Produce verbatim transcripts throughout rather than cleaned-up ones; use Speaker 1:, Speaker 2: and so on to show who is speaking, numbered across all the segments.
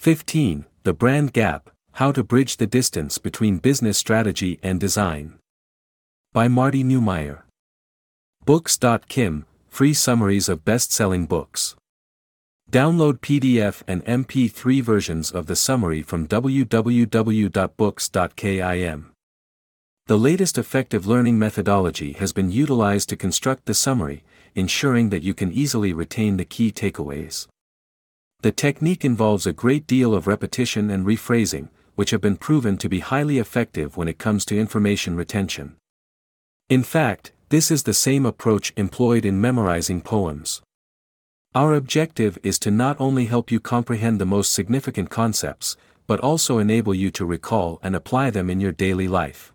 Speaker 1: fifteen. The Brand Gap, How to Bridge the Distance Between Business Strategy and Design. By Marty Neumeier. Books dot kim, free summaries of best-selling books. Download P D F and M P three versions of the summary from w w w dot books dot kim. The latest effective learning methodology has been utilized to construct the summary, ensuring that you can easily retain the key takeaways. The technique involves a great deal of repetition and rephrasing, which have been proven to be highly effective when it comes to information retention. In fact, this is the same approach employed in memorizing poems. Our objective is to not only help you comprehend the most significant concepts, but also enable you to recall and apply them in your daily life.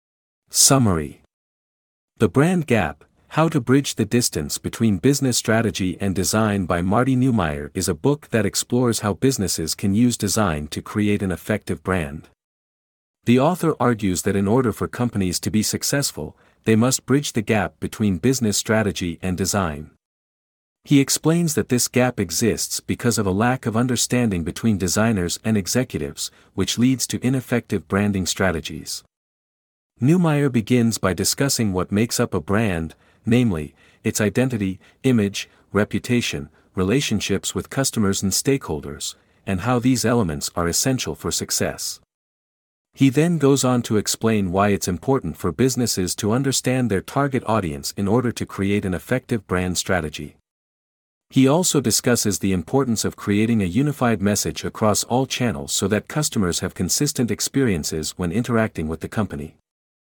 Speaker 1: Summary. The Brand Gap, How to Bridge the Distance Between Business Strategy and Design by Marty Neumeier is a book that explores how businesses can use design to create an effective brand. The author argues that in order for companies to be successful, they must bridge the gap between business strategy and design. He explains that this gap exists because of a lack of understanding between designers and executives, which leads to ineffective branding strategies. Neumeier begins by discussing what makes up a brand, namely, its identity, image, reputation, relationships with customers and stakeholders, and how these elements are essential for success. He then goes on to explain why it's important for businesses to understand their target audience in order to create an effective brand strategy. He also discusses the importance of creating a unified message across all channels so that customers have consistent experiences when interacting with the company.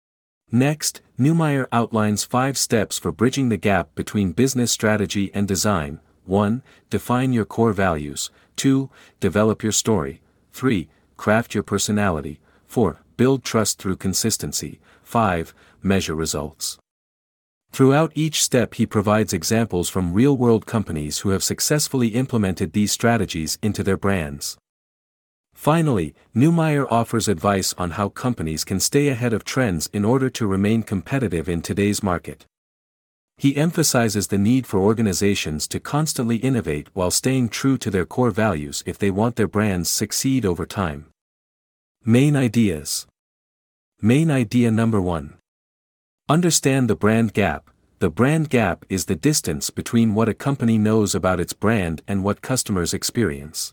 Speaker 1: Next, Neumeier outlines five steps for bridging the gap between business strategy and design. one. Define your core values. two. Develop your story. three. Craft your personality. four. Build trust through consistency. five. Measure results. Throughout each step he provides examples from real-world companies who have successfully implemented these strategies into their brands. Finally, Neumeier offers advice on how companies can stay ahead of trends in order to remain competitive in today's market. He emphasizes the need for organizations to constantly innovate while staying true to their core values if they want their brands to succeed over time. Main ideas. Main idea number one. Understand the brand gap. The brand gap is the distance between what a company knows about its brand and what customers experience.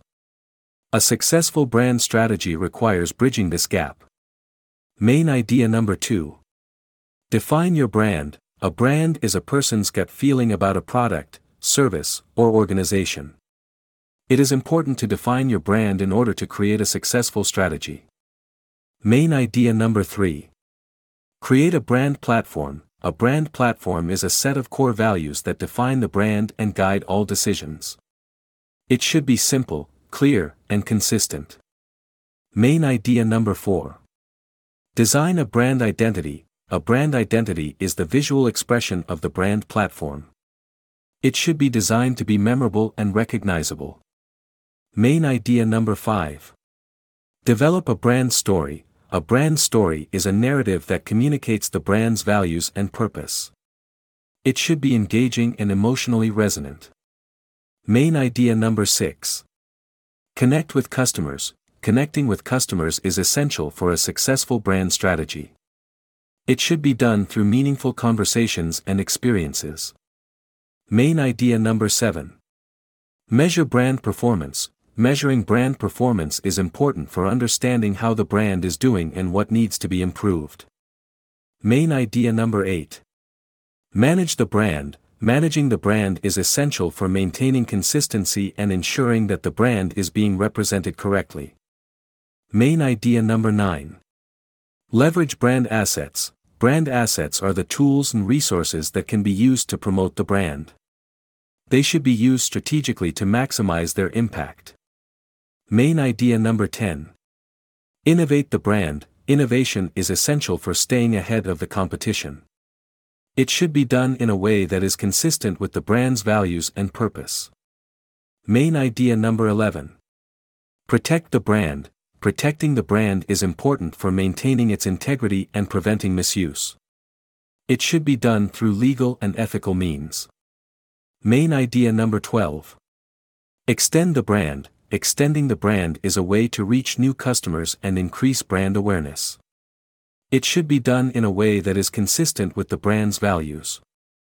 Speaker 1: A successful brand strategy requires bridging this gap. Main idea number two. Define your brand. A brand is a person's gut feeling about a product, service, or organization. It is important to define your brand in order to create a successful strategy. Main idea number three. Create a brand platform. A brand platform is a set of core values that define the brand and guide all decisions. It should be simple, clear, and consistent. Main idea number four. Design a brand identity. A brand identity is the visual expression of the brand platform. It should be designed to be memorable and recognizable. Main idea number five. Develop a brand story. A brand story is a narrative that communicates the brand's values and purpose. It should be engaging and emotionally resonant. Main idea number six. Connect with customers. Connecting with customers is essential for a successful brand strategy. It should be done through meaningful conversations and experiences. Main idea number seven. Measure brand performance. Measuring brand performance is important for understanding how the brand is doing and what needs to be improved. Main idea number eight. Manage the brand. Managing the brand is essential for maintaining consistency and ensuring that the brand is being represented correctly. Main idea number nine. Leverage brand assets. Brand assets are the tools and resources that can be used to promote the brand. They should be used strategically to maximize their impact. Main idea number ten. Innovate the brand. Innovation is essential for staying ahead of the competition. It should be done in a way that is consistent with the brand's values and purpose. Main idea number eleven. Protect the brand. Protecting the brand is important for maintaining its integrity and preventing misuse. It should be done through legal and ethical means. Main idea number twelve. Extend the brand. extending the brand is a way to reach new customers and increase brand awareness. It should be done in a way that is consistent with the brand's values.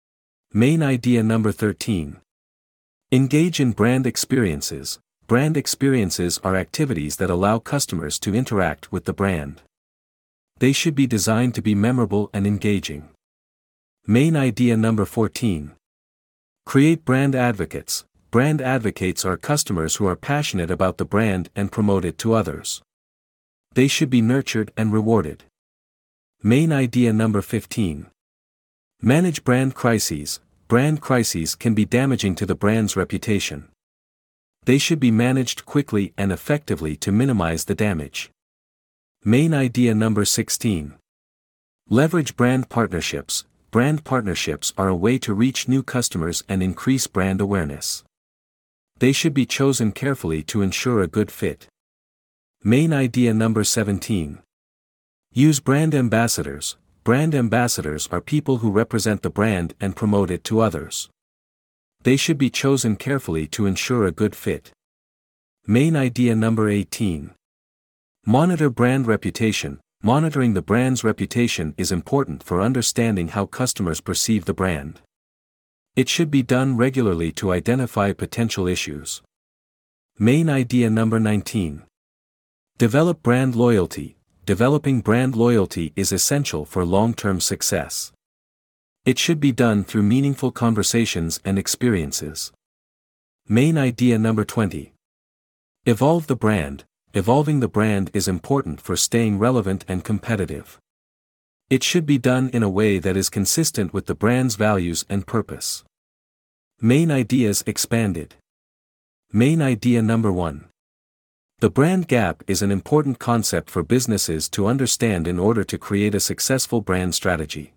Speaker 1: Main idea number thirteen. Engage in brand experiences. Brand experiences are activities that allow customers to interact with the brand. They should be designed to be memorable and engaging. Main idea number fourteen. Create brand advocates. Brand advocates are customers who are passionate about the brand and promote it to others. They should be nurtured and rewarded. Main idea number fifteen. Manage brand crises. Brand crises can be damaging to the brand's reputation. They should be managed quickly and effectively to minimize the damage. Main idea number sixteen. Leverage brand partnerships. Brand partnerships are a way to reach new customers and increase brand awareness. They should be chosen carefully to ensure a good fit. Main idea number seventeen. Use brand ambassadors. Brand ambassadors are people who represent the brand and promote it to others. They should be chosen carefully to ensure a good fit. Main idea number eighteen. Monitor brand reputation. Monitoring the brand's reputation is important for understanding how customers perceive the brand. It should be done regularly to identify potential issues. Main idea number nineteen. Develop brand loyalty. Developing brand loyalty is essential for long-term success. It should be done through meaningful conversations and experiences. Main idea number twenty. Evolve the brand. Evolving the brand is important for staying relevant and competitive. It should be done in a way that is consistent with the brand's values and purpose. Main ideas expanded. Main idea number one. The brand gap is an important concept for businesses to understand in order to create a successful brand strategy.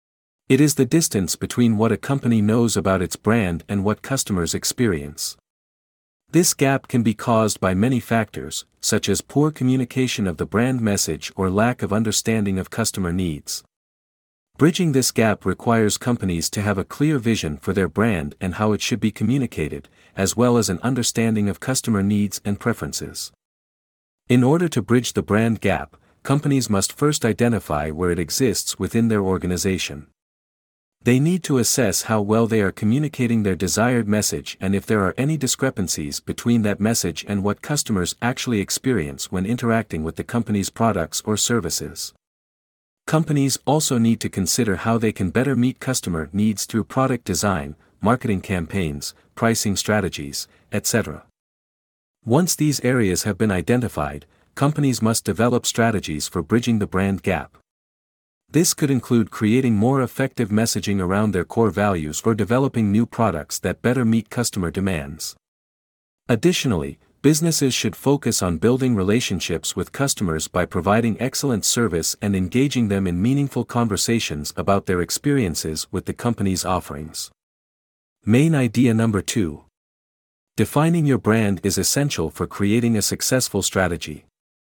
Speaker 1: It is the distance between what a company knows about its brand and what customers experience. This gap can be caused by many factors, such as poor communication of the brand message or lack of understanding of customer needs. Bridging this gap requires companies to have a clear vision for their brand and how it should be communicated, as well as an understanding of customer needs and preferences. In order to bridge the brand gap, companies must first identify where it exists within their organization. They need to assess how well they are communicating their desired message and if there are any discrepancies between that message and what customers actually experience when interacting with the company's products or services. Companies also need to consider how they can better meet customer needs through product design, marketing campaigns, pricing strategies, et cetera. Once these areas have been identified, companies must develop strategies for bridging the brand gap. This could include creating more effective messaging around their core values or developing new products that better meet customer demands. Additionally, businesses should focus on building relationships with customers by providing excellent service and engaging them in meaningful conversations about their experiences with the company's offerings. Main idea number two. Defining your brand is essential for creating a successful strategy.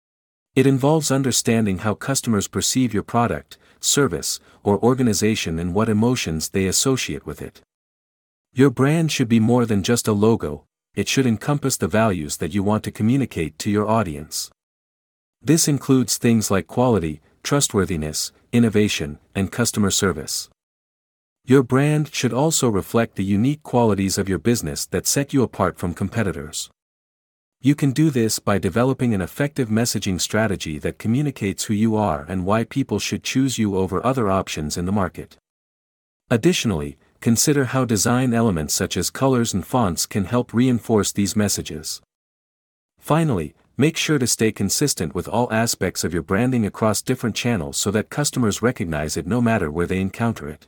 Speaker 1: It involves understanding how customers perceive your product, service, or organization and what emotions they associate with it. Your brand should be more than just a logo, it should encompass the values that you want to communicate to your audience. This includes things like quality, trustworthiness, innovation, and customer service. Your brand should also reflect the unique qualities of your business that set you apart from competitors. You can do this by developing an effective messaging strategy that communicates who you are and why people should choose you over other options in the market. Additionally, consider how design elements such as colors and fonts can help reinforce these messages. Finally, make sure to stay consistent with all aspects of your branding across different channels so that customers recognize it no matter where they encounter it.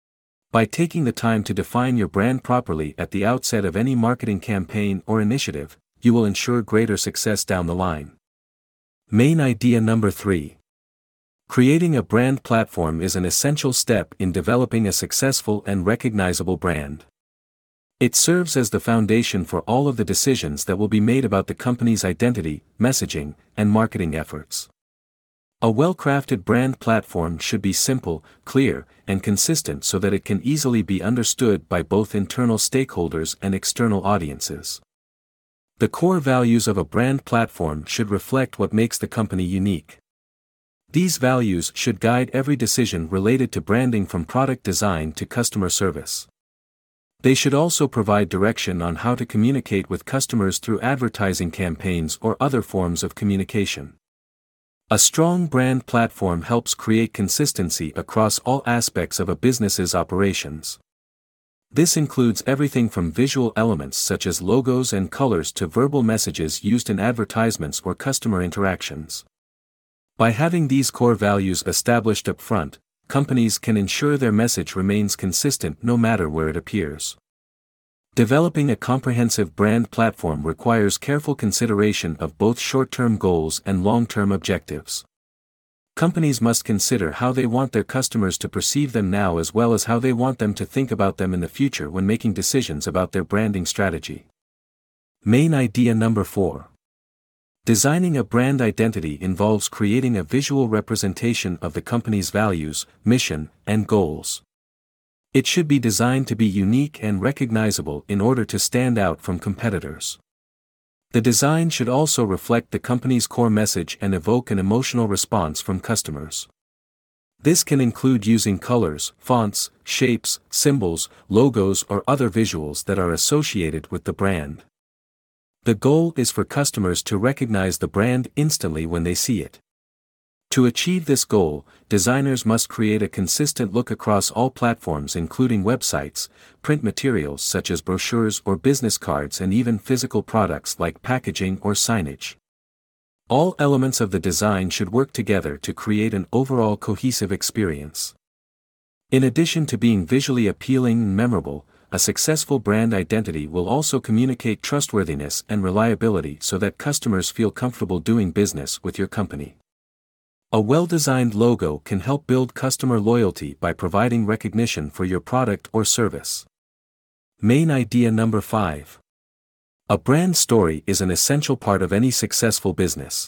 Speaker 1: By taking the time to define your brand properly at the outset of any marketing campaign or initiative, you will ensure greater success down the line. Main idea number three. Creating a brand platform is an essential step in developing a successful and recognizable brand. It serves as the foundation for all of the decisions that will be made about the company's identity, messaging, and marketing efforts. A well-crafted brand platform should be simple, clear, and consistent so that it can easily be understood by both internal stakeholders and external audiences. The core values of a brand platform should reflect what makes the company unique. These values should guide every decision related to branding from product design to customer service. They should also provide direction on how to communicate with customers through advertising campaigns or other forms of communication. A strong brand platform helps create consistency across all aspects of a business's operations. This includes everything from visual elements such as logos and colors to verbal messages used in advertisements or customer interactions. By having these core values established up front, companies can ensure their message remains consistent no matter where it appears. Developing a comprehensive brand platform requires careful consideration of both short-term goals and long-term objectives. Companies must consider how they want their customers to perceive them now as well as how they want them to think about them in the future when making decisions about their branding strategy. Main idea number four. Designing a brand identity involves creating a visual representation of the company's values, mission, and goals. It should be designed to be unique and recognizable in order to stand out from competitors. The design should also reflect the company's core message and evoke an emotional response from customers. This can include using colors, fonts, shapes, symbols, logos, or other visuals that are associated with the brand. The goal is for customers to recognize the brand instantly when they see it. To achieve this goal, designers must create a consistent look across all platforms including websites, print materials such as brochures or business cards, and even physical products like packaging or signage. All elements of the design should work together to create an overall cohesive experience. In addition to being visually appealing and memorable, a successful brand identity will also communicate trustworthiness and reliability so that customers feel comfortable doing business with your company. A well-designed logo can help build customer loyalty by providing recognition for your product or service. Main idea number five. A brand story is an essential part of any successful business.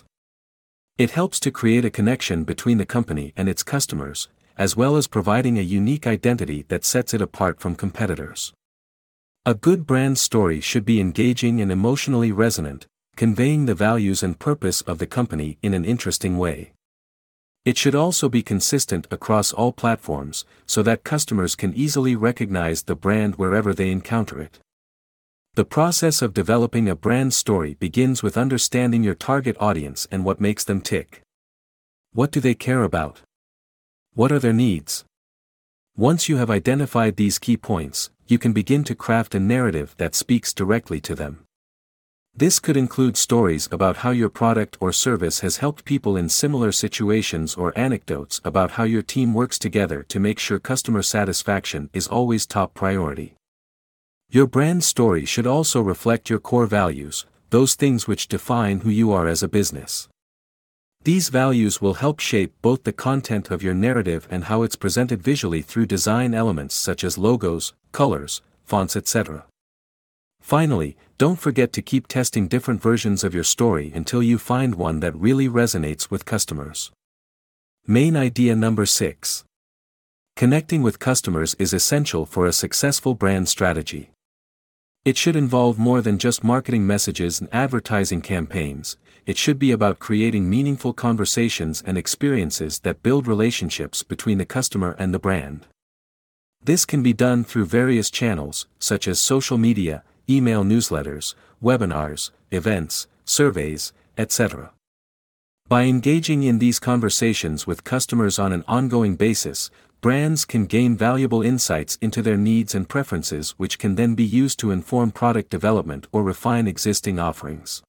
Speaker 1: It helps to create a connection between the company and its customers, as well as providing a unique identity that sets it apart from competitors. A good brand story should be engaging and emotionally resonant, conveying the values and purpose of the company in an interesting way. It should also be consistent across all platforms, so that customers can easily recognize the brand wherever they encounter it. The process of developing a brand story begins with understanding your target audience and what makes them tick. What do they care about? What are their needs? Once you have identified these key points, you can begin to craft a narrative that speaks directly to them. This could include stories about how your product or service has helped people in similar situations or anecdotes about how your team works together to make sure customer satisfaction is always top priority. Your brand story should also reflect your core values, those things which define who you are as a business. These values will help shape both the content of your narrative and how it's presented visually through design elements such as logos, colors, fonts, et cetera. Finally, don't forget to keep testing different versions of your story until you find one that really resonates with customers. Main idea number six. Connecting with customers is essential for a successful brand strategy. It should involve more than just marketing messages and advertising campaigns. It should be about creating meaningful conversations and experiences that build relationships between the customer and the brand. This can be done through various channels, such as social media, email newsletters, webinars, events, surveys, et cetera. By engaging in these conversations with customers on an ongoing basis, brands can gain valuable insights into their needs and preferences, which can then be used to inform product development or refine existing offerings.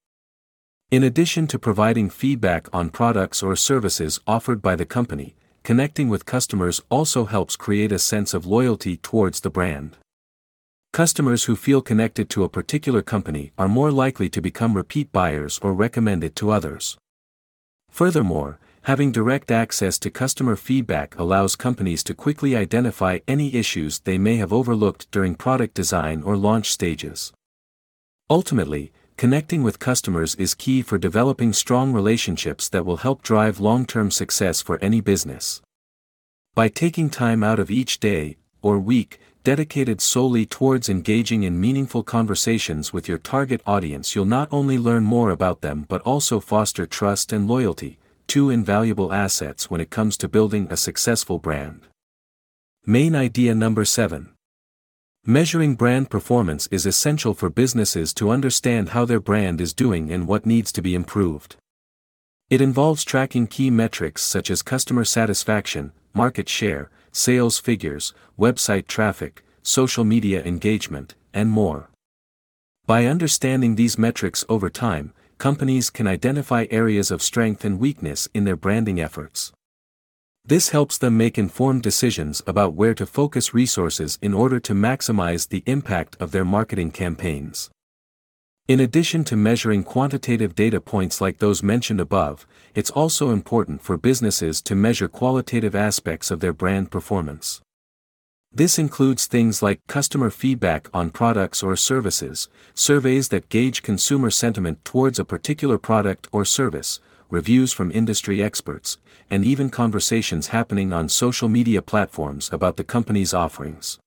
Speaker 1: In addition to providing feedback on products or services offered by the company, connecting with customers also helps create a sense of loyalty towards the brand. Customers who feel connected to a particular company are more likely to become repeat buyers or recommend it to others. Furthermore, having direct access to customer feedback allows companies to quickly identify any issues they may have overlooked during product design or launch stages. Ultimately, connecting with customers is key for developing strong relationships that will help drive long-term success for any business. By taking time out of each day or week dedicated solely towards engaging in meaningful conversations with your target audience, you'll not only learn more about them but also foster trust and loyalty, two invaluable assets when it comes to building a successful brand. Main idea number seven. Measuring brand performance is essential for businesses to understand how their brand is doing and what needs to be improved. It involves tracking key metrics such as customer satisfaction, market share, sales figures, website traffic, social media engagement, and more. By understanding these metrics over time, companies can identify areas of strength and weakness in their branding efforts. This helps them make informed decisions about where to focus resources in order to maximize the impact of their marketing campaigns. In addition to measuring quantitative data points like those mentioned above, it's also important for businesses to measure qualitative aspects of their brand performance. This includes things like customer feedback on products or services, surveys that gauge consumer sentiment towards a particular product or service, reviews from industry experts, and even conversations happening on social media platforms about the company's offerings.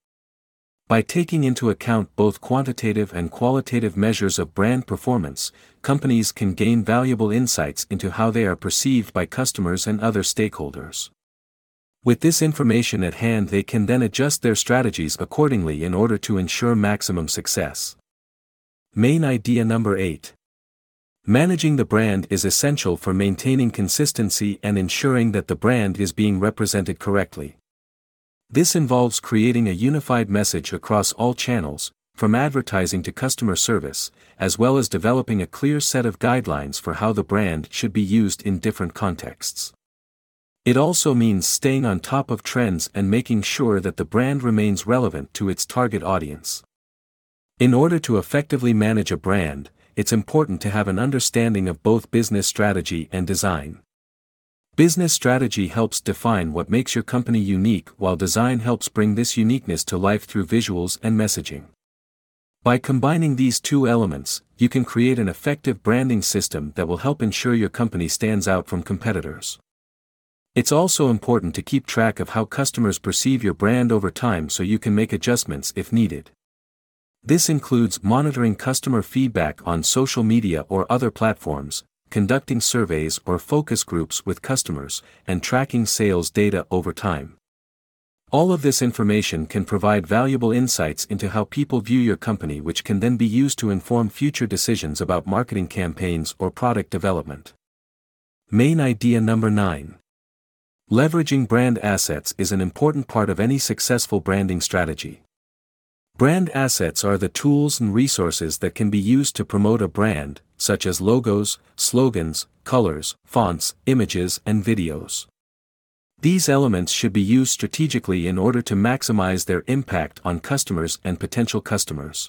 Speaker 1: By taking into account both quantitative and qualitative measures of brand performance, companies can gain valuable insights into how they are perceived by customers and other stakeholders. With this information at hand, they can then adjust their strategies accordingly in order to ensure maximum success. Main idea number eight. Managing the brand is essential for maintaining consistency and ensuring that the brand is being represented correctly. This involves creating a unified message across all channels, from advertising to customer service, as well as developing a clear set of guidelines for how the brand should be used in different contexts. It also means staying on top of trends and making sure that the brand remains relevant to its target audience. In order to effectively manage a brand, it's important to have an understanding of both business strategy and design. Business strategy helps define what makes your company unique, while design helps bring this uniqueness to life through visuals and messaging. By combining these two elements, you can create an effective branding system that will help ensure your company stands out from competitors. It's also important to keep track of how customers perceive your brand over time so you can make adjustments if needed. This includes monitoring customer feedback on social media or other platforms, conducting surveys or focus groups with customers, and tracking sales data over time. All of this information can provide valuable insights into how people view your company, which can then be used to inform future decisions about marketing campaigns or product development. Main idea number nine. Leveraging brand assets is an important part of any successful branding strategy. Brand assets are the tools and resources that can be used to promote a brand, such as logos, slogans, colors, fonts, images, and videos. These elements should be used strategically in order to maximize their impact on customers and potential customers.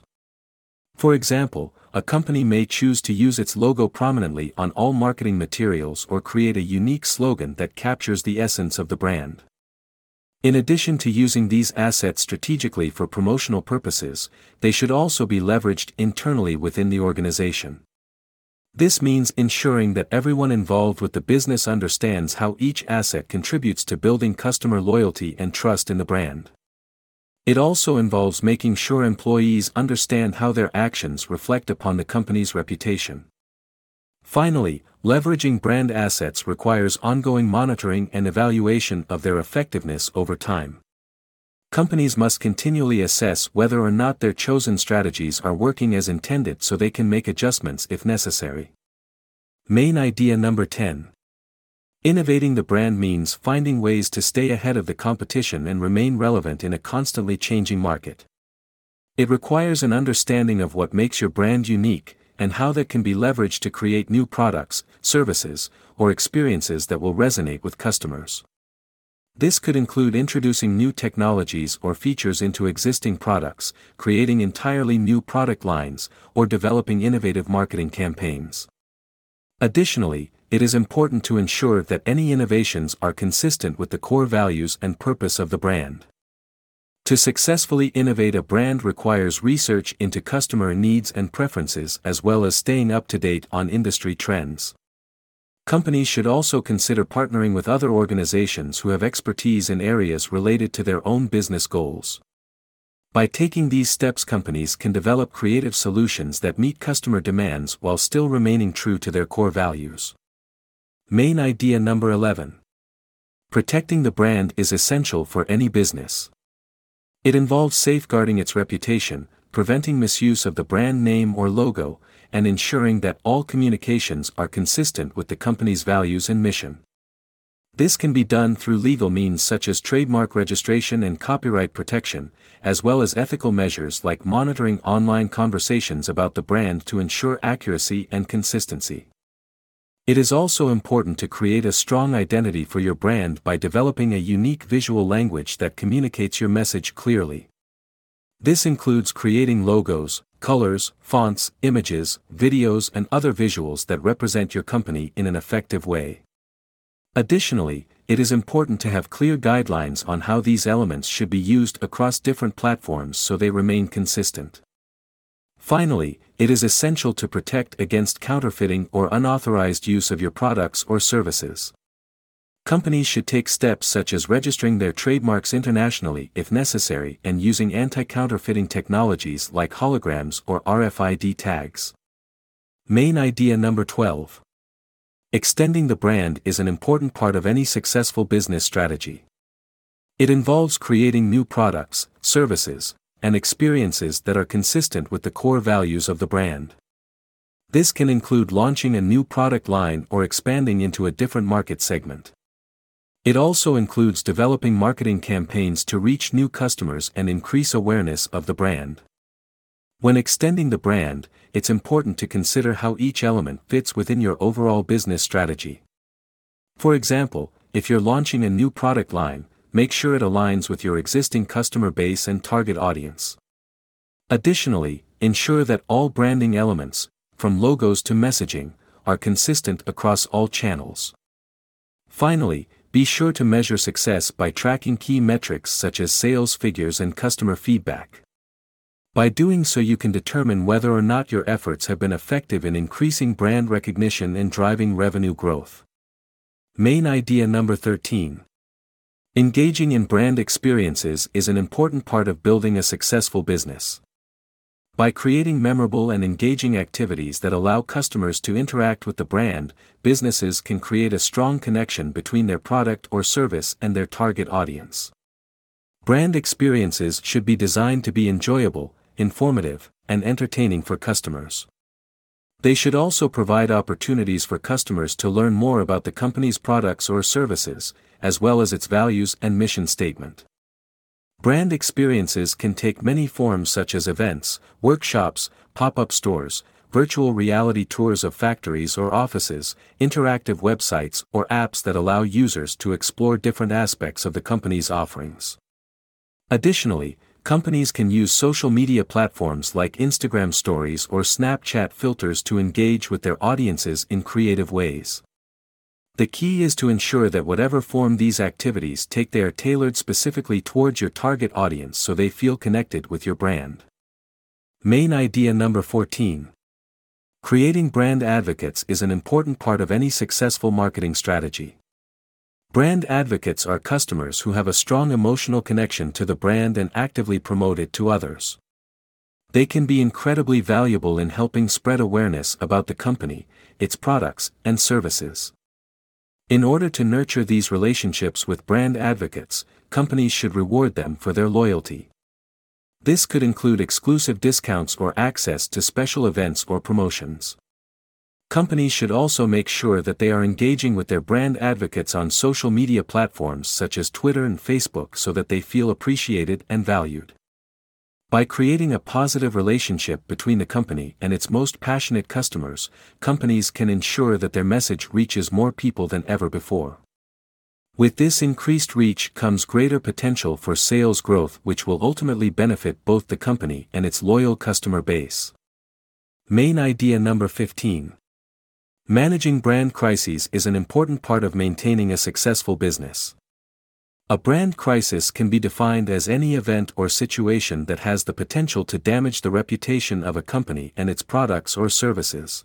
Speaker 1: For example, a company may choose to use its logo prominently on all marketing materials or create a unique slogan that captures the essence of the brand. In addition to using these assets strategically for promotional purposes, they should also be leveraged internally within the organization. This means ensuring that everyone involved with the business understands how each asset contributes to building customer loyalty and trust in the brand. It also involves making sure employees understand how their actions reflect upon the company's reputation. Finally, leveraging brand assets requires ongoing monitoring and evaluation of their effectiveness over time. Companies must continually assess whether or not their chosen strategies are working as intended so they can make adjustments if necessary. Main idea number ten. Innovating the brand means finding ways to stay ahead of the competition and remain relevant in a constantly changing market. It requires an understanding of what makes your brand unique, and how that can be leveraged to create new products, services, or experiences that will resonate with customers. This could include introducing new technologies or features into existing products, creating entirely new product lines, or developing innovative marketing campaigns. Additionally, it is important to ensure that any innovations are consistent with the core values and purpose of the brand. To successfully innovate a brand requires research into customer needs and preferences as well as staying up to date on industry trends. Companies should also consider partnering with other organizations who have expertise in areas related to their own business goals. By taking these steps, companies can develop creative solutions that meet customer demands while still remaining true to their core values. Main idea number eleven. Protecting the brand is essential for any business. It involves safeguarding its reputation, preventing misuse of the brand name or logo, and ensuring that all communications are consistent with the company's values and mission. This can be done through legal means such as trademark registration and copyright protection, as well as ethical measures like monitoring online conversations about the brand to ensure accuracy and consistency. It is also important to create a strong identity for your brand by developing a unique visual language that communicates your message clearly. This includes creating logos, colors, fonts, images, videos, and other visuals that represent your company in an effective way. Additionally, it is important to have clear guidelines on how these elements should be used across different platforms so they remain consistent. Finally, it is essential to protect against counterfeiting or unauthorized use of your products or services. Companies should take steps such as registering their trademarks internationally if necessary and using anti-counterfeiting technologies like holograms or R F I D tags. Main idea number twelve. Extending the brand is an important part of any successful business strategy. It involves creating new products, services, and experiences that are consistent with the core values of the brand. This can include launching a new product line or expanding into a different market segment. It also includes developing marketing campaigns to reach new customers and increase awareness of the brand. When extending the brand, it's important to consider how each element fits within your overall business strategy. For example, if you're launching a new product line, make sure it aligns with your existing customer base and target audience. Additionally, ensure that all branding elements, from logos to messaging, are consistent across all channels. Finally, be sure to measure success by tracking key metrics such as sales figures and customer feedback. By doing so, you can determine whether or not your efforts have been effective in increasing brand recognition and driving revenue growth. Main idea number thirteen. Engaging in brand experiences is an important part of building a successful business. By creating memorable and engaging activities that allow customers to interact with the brand, businesses can create a strong connection between their product or service and their target audience. Brand experiences should be designed to be enjoyable, informative, and entertaining for customers. They should also provide opportunities for customers to learn more about the company's products or services, as well as its values and mission statement. Brand experiences can take many forms such as events, workshops, pop-up stores, virtual reality tours of factories or offices, interactive websites, or apps that allow users to explore different aspects of the company's offerings. Additionally, companies can use social media platforms like Instagram Stories or Snapchat filters to engage with their audiences in creative ways. The key is to ensure that whatever form these activities take, they are tailored specifically towards your target audience so they feel connected with your brand. Main idea number fourteen. Creating brand advocates is an important part of any successful marketing strategy. Brand advocates are customers who have a strong emotional connection to the brand and actively promote it to others. They can be incredibly valuable in helping spread awareness about the company, its products, and services. In order to nurture these relationships with brand advocates, companies should reward them for their loyalty. This could include exclusive discounts or access to special events or promotions. Companies should also make sure that they are engaging with their brand advocates on social media platforms such as Twitter and Facebook so that they feel appreciated and valued. By creating a positive relationship between the company and its most passionate customers, companies can ensure that their message reaches more people than ever before. With this increased reach comes greater potential for sales growth, which will ultimately benefit both the company and its loyal customer base. Main idea number fifteen. Managing brand crises is an important part of maintaining a successful business. A brand crisis can be defined as any event or situation that has the potential to damage the reputation of a company and its products or services.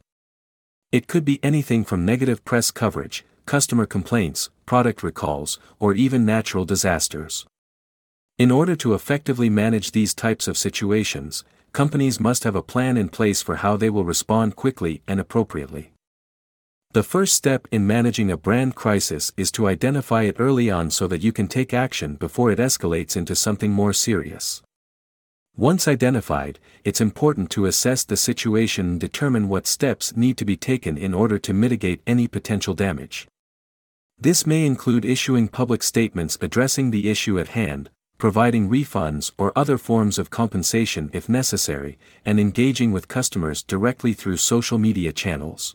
Speaker 1: It could be anything from negative press coverage, customer complaints, product recalls, or even natural disasters. In order to effectively manage these types of situations, companies must have a plan in place for how they will respond quickly and appropriately. The first step in managing a brand crisis is to identify it early on so that you can take action before it escalates into something more serious. Once identified, it's important to assess the situation and determine what steps need to be taken in order to mitigate any potential damage. This may include issuing public statements addressing the issue at hand, providing refunds or other forms of compensation if necessary, and engaging with customers directly through social media channels.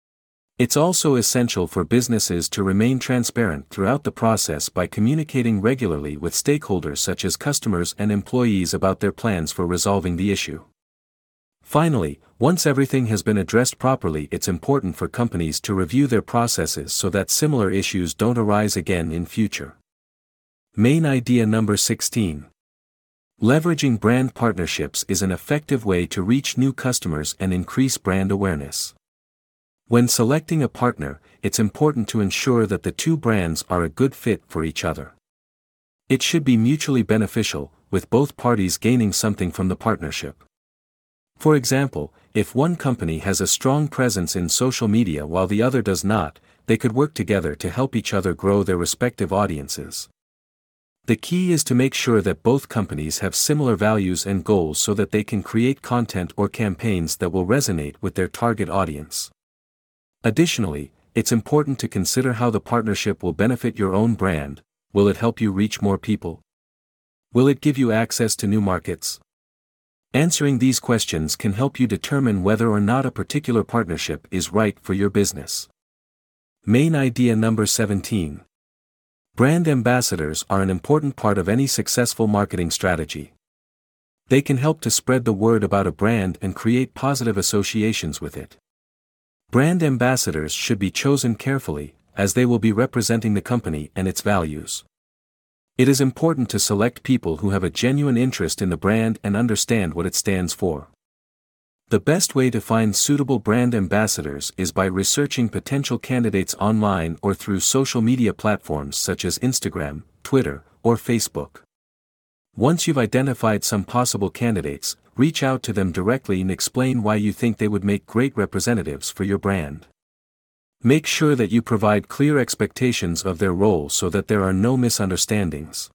Speaker 1: It's also essential for businesses to remain transparent throughout the process by communicating regularly with stakeholders such as customers and employees about their plans for resolving the issue. Finally, once everything has been addressed properly, it's important for companies to review their processes so that similar issues don't arise again in future. Main idea number sixteen. Leveraging brand partnerships is an effective way to reach new customers and increase brand awareness. When selecting a partner, it's important to ensure that the two brands are a good fit for each other. It should be mutually beneficial, with both parties gaining something from the partnership. For example, if one company has a strong presence in social media while the other does not, they could work together to help each other grow their respective audiences. The key is to make sure that both companies have similar values and goals so that they can create content or campaigns that will resonate with their target audience. Additionally, it's important to consider how the partnership will benefit your own brand. Will it help you reach more people? Will it give you access to new markets? Answering these questions can help you determine whether or not a particular partnership is right for your business. Main idea number seventeen. Brand ambassadors are an important part of any successful marketing strategy. They can help to spread the word about a brand and create positive associations with it. Brand ambassadors should be chosen carefully, as they will be representing the company and its values. It is important to select people who have a genuine interest in the brand and understand what it stands for. The best way to find suitable brand ambassadors is by researching potential candidates online or through social media platforms such as Instagram, Twitter, or Facebook. Once you've identified some possible candidates, reach out to them directly and explain why you think they would make great representatives for your brand. Make sure that you provide clear expectations of their role so that there are no misunderstandings.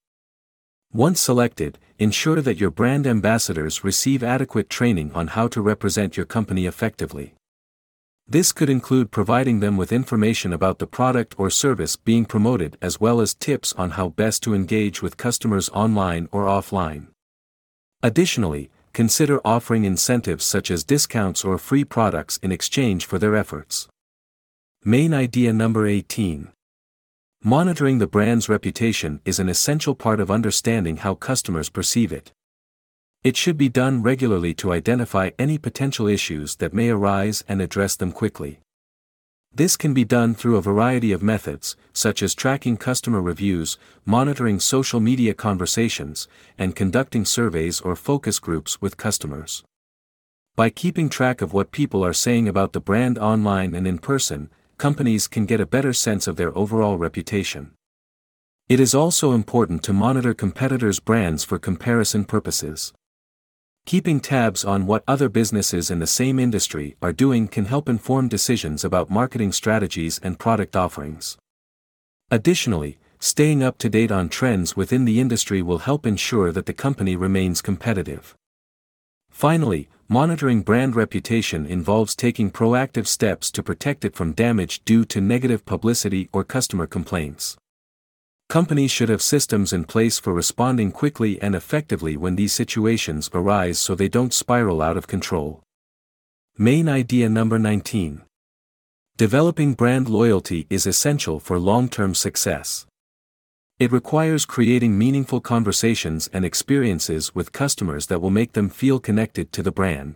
Speaker 1: Once selected, ensure that your brand ambassadors receive adequate training on how to represent your company effectively. This could include providing them with information about the product or service being promoted as well as tips on how best to engage with customers online or offline. Additionally, consider offering incentives such as discounts or free products in exchange for their efforts. Main idea number eighteen. Monitoring the brand's reputation is an essential part of understanding how customers perceive it. It should be done regularly to identify any potential issues that may arise and address them quickly. This can be done through a variety of methods, such as tracking customer reviews, monitoring social media conversations, and conducting surveys or focus groups with customers. By keeping track of what people are saying about the brand online and in person, companies can get a better sense of their overall reputation. It is also important to monitor competitors' brands for comparison purposes. Keeping tabs on what other businesses in the same industry are doing can help inform decisions about marketing strategies and product offerings. Additionally, staying up to date on trends within the industry will help ensure that the company remains competitive. Finally, monitoring brand reputation involves taking proactive steps to protect it from damage due to negative publicity or customer complaints. Companies should have systems in place for responding quickly and effectively when these situations arise so they don't spiral out of control. Main idea number nineteen. Developing brand loyalty is essential for long-term success. It requires creating meaningful conversations and experiences with customers that will make them feel connected to the brand.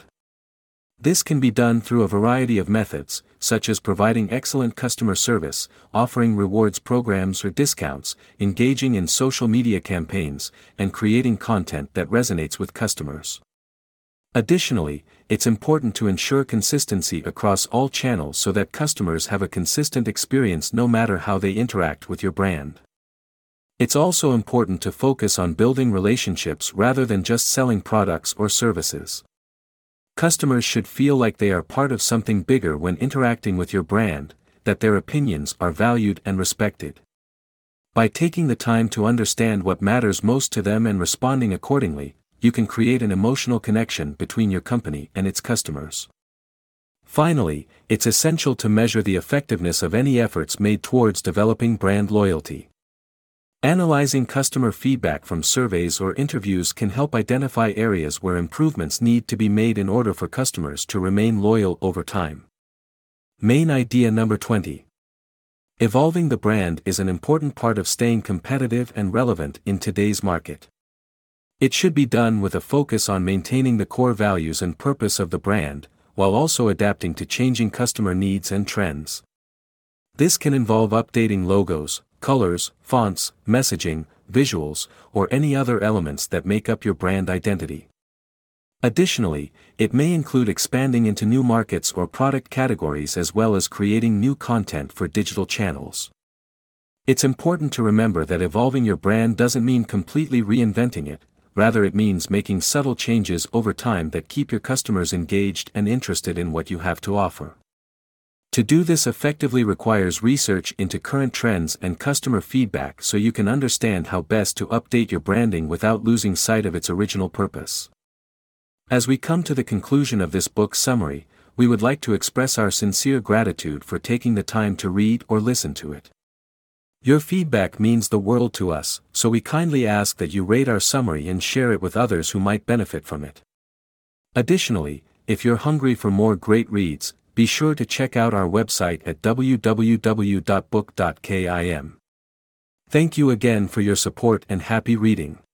Speaker 1: This can be done through a variety of methods, such as providing excellent customer service, offering rewards programs or discounts, engaging in social media campaigns, and creating content that resonates with customers. Additionally, it's important to ensure consistency across all channels so that customers have a consistent experience no matter how they interact with your brand. It's also important to focus on building relationships rather than just selling products or services. Customers should feel like they are part of something bigger when interacting with your brand, that their opinions are valued and respected. By taking the time to understand what matters most to them and responding accordingly, you can create an emotional connection between your company and its customers. Finally, it's essential to measure the effectiveness of any efforts made towards developing brand loyalty. Analyzing customer feedback from surveys or interviews can help identify areas where improvements need to be made in order for customers to remain loyal over time. Main idea number twenty. Evolving the brand is an important part of staying competitive and relevant in today's market. It should be done with a focus on maintaining the core values and purpose of the brand, while also adapting to changing customer needs and trends. This can involve updating logos, colors, fonts, messaging, visuals, or any other elements that make up your brand identity. Additionally, it may include expanding into new markets or product categories as well as creating new content for digital channels. It's important to remember that evolving your brand doesn't mean completely reinventing it, rather it means making subtle changes over time that keep your customers engaged and interested in what you have to offer. To do this effectively requires research into current trends and customer feedback so you can understand how best to update your branding without losing sight of its original purpose. As we come to the conclusion of this book summary, we would like to express our sincere gratitude for taking the time to read or listen to it. Your feedback means the world to us, so we kindly ask that you rate our summary and share it with others who might benefit from it. Additionally, if you're hungry for more great reads, be sure to check out our website at w w w dot book dot kim. Thank you again for your support and happy reading.